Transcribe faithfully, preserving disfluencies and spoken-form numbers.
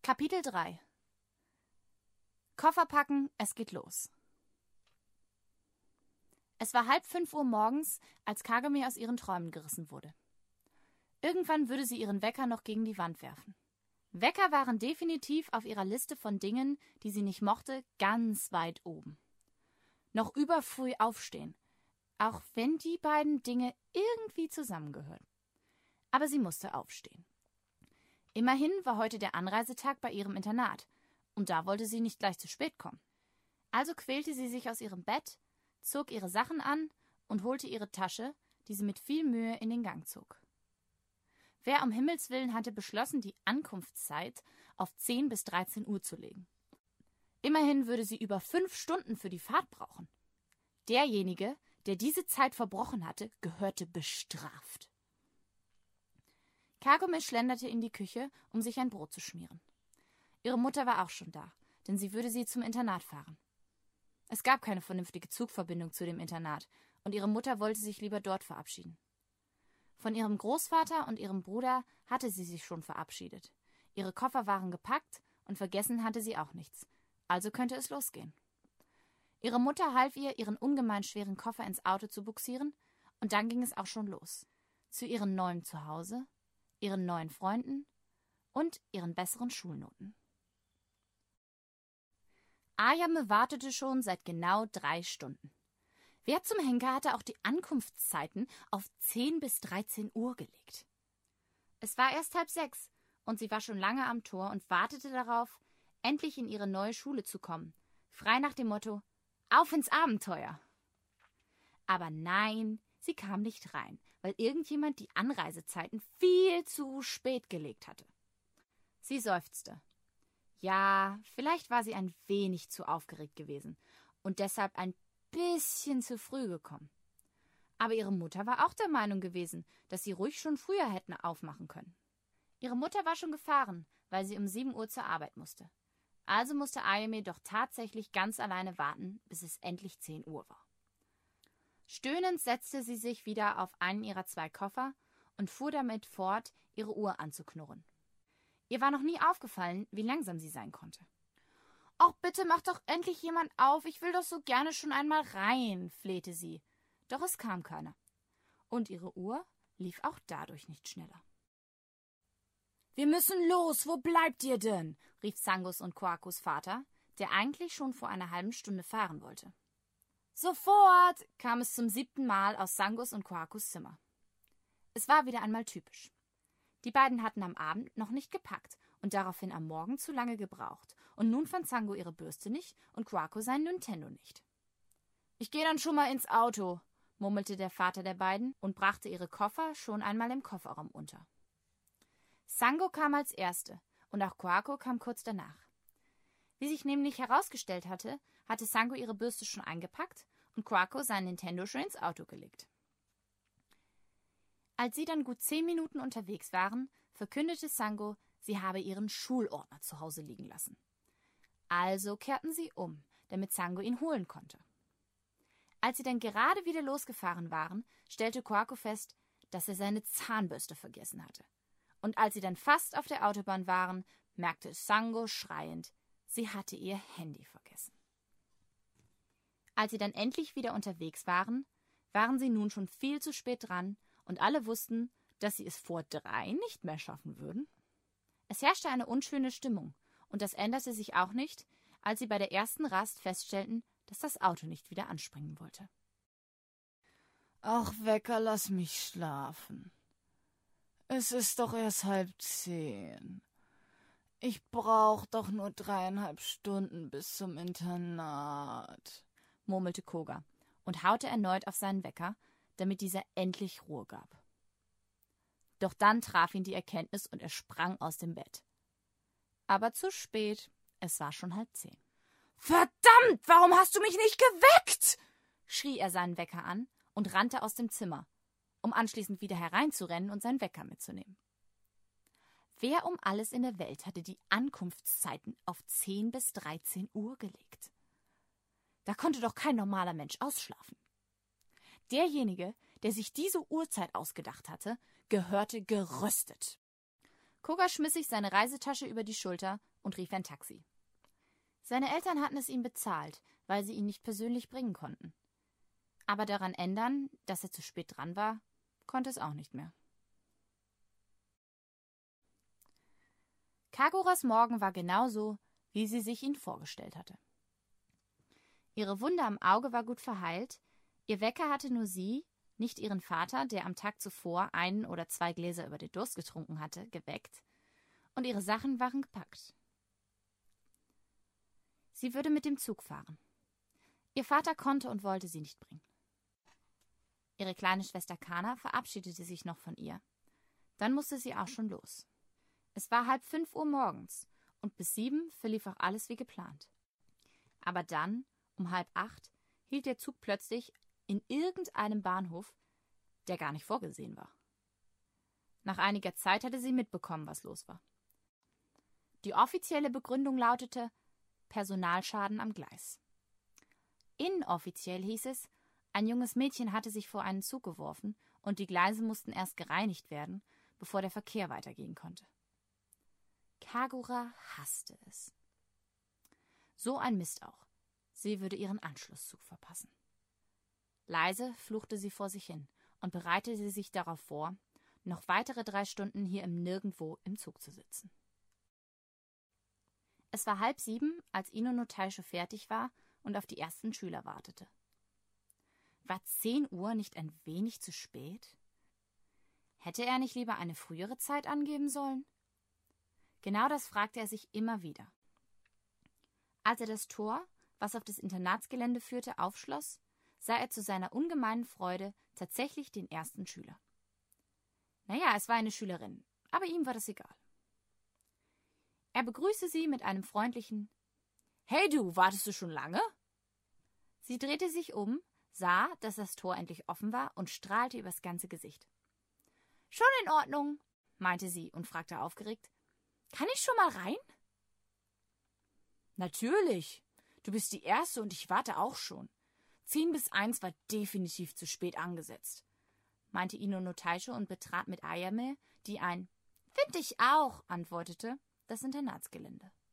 Kapitel drei. Koffer packen, es geht los. Es war halb fünf Uhr morgens, als Kagome aus ihren Träumen gerissen wurde. Irgendwann würde sie ihren Wecker noch gegen die Wand werfen. Wecker waren definitiv auf ihrer Liste von Dingen, die sie nicht mochte, ganz weit oben. Noch überfrüh aufstehen, auch wenn die beiden Dinge irgendwie zusammengehören. Aber sie musste aufstehen. Immerhin war heute der Anreisetag bei ihrem Internat, und da wollte sie nicht gleich zu spät kommen. Also quälte sie sich aus ihrem Bett, zog ihre Sachen an und holte ihre Tasche, die sie mit viel Mühe in den Gang zog. Wer um Himmels Willen hatte beschlossen, die Ankunftszeit auf zehn bis dreizehn Uhr zu legen? Immerhin würde sie über fünf Stunden für die Fahrt brauchen. Derjenige, der diese Zeit verbrochen hatte, gehörte bestraft. Kagome schlenderte in die Küche, um sich ein Brot zu schmieren. Ihre Mutter war auch schon da, denn sie würde sie zum Internat fahren. Es gab keine vernünftige Zugverbindung zu dem Internat, und ihre Mutter wollte sich lieber dort verabschieden. Von ihrem Großvater und ihrem Bruder hatte sie sich schon verabschiedet. Ihre Koffer waren gepackt, und vergessen hatte sie auch nichts. Also könnte es losgehen. Ihre Mutter half ihr, ihren ungemein schweren Koffer ins Auto zu bugsieren, und dann ging es auch schon los. Zu ihrem neuen Zuhause, ihren neuen Freunden und ihren besseren Schulnoten. Ayame wartete schon seit genau drei Stunden. Wer zum Henker hatte auch die Ankunftszeiten auf zehn bis dreizehn Uhr gelegt? Es war erst halb sechs, und sie war schon lange am Tor und wartete darauf, endlich in ihre neue Schule zu kommen, frei nach dem Motto, auf ins Abenteuer. Aber nein, sie kam nicht rein, weil irgendjemand die Anreisezeiten viel zu spät gelegt hatte. Sie seufzte. Ja, vielleicht war sie ein wenig zu aufgeregt gewesen und deshalb ein bisschen zu früh gekommen. Aber ihre Mutter war auch der Meinung gewesen, dass sie ruhig schon früher hätten aufmachen können. Ihre Mutter war schon gefahren, weil sie um sieben Uhr zur Arbeit musste. Also musste Ayame doch tatsächlich ganz alleine warten, bis es endlich zehn Uhr war. Stöhnend setzte sie sich wieder auf einen ihrer zwei Koffer und fuhr damit fort, ihre Uhr anzuknurren. Ihr war noch nie aufgefallen, wie langsam sie sein konnte. »Och, bitte mach doch endlich jemand auf, ich will doch so gerne schon einmal rein«, flehte sie. Doch es kam keiner. Und ihre Uhr lief auch dadurch nicht schneller. »Wir müssen los, wo bleibt ihr denn?« rief Sangos und Koakos Vater, der eigentlich schon vor einer halben Stunde fahren wollte. »Sofort«, kam es zum siebten Mal aus Sangos und Koakos Zimmer. Es war wieder einmal typisch. Die beiden hatten am Abend noch nicht gepackt und daraufhin am Morgen zu lange gebraucht. Und nun fand Sango ihre Bürste nicht und Koako sein Nintendo nicht. »Ich gehe dann schon mal ins Auto«, murmelte der Vater der beiden und brachte ihre Koffer schon einmal im Kofferraum unter. Sango kam als Erste und auch Koako kam kurz danach. Wie sich nämlich herausgestellt hatte, hatte Sango ihre Bürste schon eingepackt und Koako sein Nintendo schon ins Auto gelegt. Als sie dann gut zehn Minuten unterwegs waren, verkündete Sango, sie habe ihren Schulordner zu Hause liegen lassen. Also kehrten sie um, damit Sango ihn holen konnte. Als sie dann gerade wieder losgefahren waren, stellte Koako fest, dass er seine Zahnbürste vergessen hatte. Und als sie dann fast auf der Autobahn waren, merkte Sango schreiend, sie hatte ihr Handy vergessen. Als sie dann endlich wieder unterwegs waren, waren sie nun schon viel zu spät dran und alle wussten, dass sie es vor drei nicht mehr schaffen würden. Es herrschte eine unschöne Stimmung und das änderte sich auch nicht, als sie bei der ersten Rast feststellten, dass das Auto nicht wieder anspringen wollte. »Ach, Wecker, lass mich schlafen. Es ist doch erst halb zehn. Ich brauch doch nur dreieinhalb Stunden bis zum Internat«, murmelte Koga und haute erneut auf seinen Wecker, damit dieser endlich Ruhe gab. Doch dann traf ihn die Erkenntnis und er sprang aus dem Bett. Aber zu spät, es war schon halb zehn. »Verdammt, warum hast du mich nicht geweckt?« schrie er seinen Wecker an und rannte aus dem Zimmer, um anschließend wieder hereinzurennen und seinen Wecker mitzunehmen. Wer um alles in der Welt hatte die Ankunftszeiten auf zehn bis dreizehn Uhr gelegt? Da konnte doch kein normaler Mensch ausschlafen. Derjenige, der sich diese Uhrzeit ausgedacht hatte, gehörte geröstet. Koga schmiss sich seine Reisetasche über die Schulter und rief ein Taxi. Seine Eltern hatten es ihm bezahlt, weil sie ihn nicht persönlich bringen konnten. Aber daran ändern, dass er zu spät dran war, konnte es auch nicht mehr. Kaguras Morgen war genauso, wie sie sich ihn vorgestellt hatte. Ihre Wunde am Auge war gut verheilt, ihr Wecker hatte nur sie, nicht ihren Vater, der am Tag zuvor einen oder zwei Gläser über den Durst getrunken hatte, geweckt, und ihre Sachen waren gepackt. Sie würde mit dem Zug fahren. Ihr Vater konnte und wollte sie nicht bringen. Ihre kleine Schwester Kana verabschiedete sich noch von ihr. Dann musste sie auch schon los. Es war halb fünf Uhr morgens und bis sieben verlief auch alles wie geplant. Aber dann, um halb acht, hielt der Zug plötzlich in irgendeinem Bahnhof, der gar nicht vorgesehen war. Nach einiger Zeit hatte sie mitbekommen, was los war. Die offizielle Begründung lautete Personalschaden am Gleis. Inoffiziell hieß es, ein junges Mädchen hatte sich vor einen Zug geworfen und die Gleise mussten erst gereinigt werden, bevor der Verkehr weitergehen konnte. Kagura hasste es. So ein Mist auch. Sie würde ihren Anschlusszug verpassen. Leise fluchte sie vor sich hin und bereitete sich darauf vor, noch weitere drei Stunden hier im Nirgendwo im Zug zu sitzen. Es war halb sieben, als Ino no Taisho fertig war und auf die ersten Schüler wartete. War zehn Uhr nicht ein wenig zu spät? Hätte er nicht lieber eine frühere Zeit angeben sollen? Genau das fragte er sich immer wieder. Als er das Tor, was auf das Internatsgelände führte, aufschloss, sah er zu seiner ungemeinen Freude tatsächlich den ersten Schüler. Naja, es war eine Schülerin, aber ihm war das egal. Er begrüßte sie mit einem freundlichen »Hey du, wartest du schon lange?« Sie drehte sich um, sah, dass das Tor endlich offen war und strahlte übers ganze Gesicht. »Schon in Ordnung«, meinte sie und fragte aufgeregt, »kann ich schon mal rein?« »Natürlich, du bist die Erste und ich warte auch schon. Zehn bis eins war definitiv zu spät angesetzt«, meinte Ino no Taisho und betrat mit Ayame, die ein »Find ich auch«, antwortete, das Internatsgelände.